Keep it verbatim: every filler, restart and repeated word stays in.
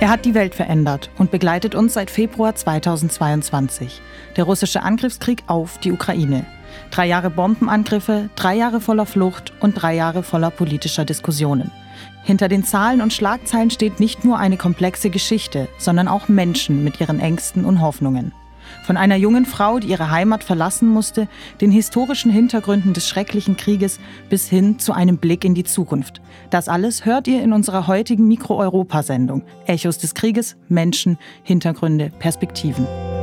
Er hat die Welt verändert und begleitet uns seit Februar zweitausendzweiundzwanzig. Der russische Angriffskrieg auf die Ukraine. Drei Jahre Bombenangriffe, drei Jahre voller Flucht und drei Jahre voller politischer Diskussionen. Hinter den Zahlen und Schlagzeilen steht nicht nur eine komplexe Geschichte, sondern auch Menschen mit ihren Ängsten und Hoffnungen. Von einer jungen Frau, die ihre Heimat verlassen musste, den historischen Hintergründen des schrecklichen Krieges bis hin zu einem Blick in die Zukunft. Das alles hört ihr in unserer heutigen Mikro-Europa-Sendung. Echos des Krieges, Menschen, Hintergründe, Perspektiven.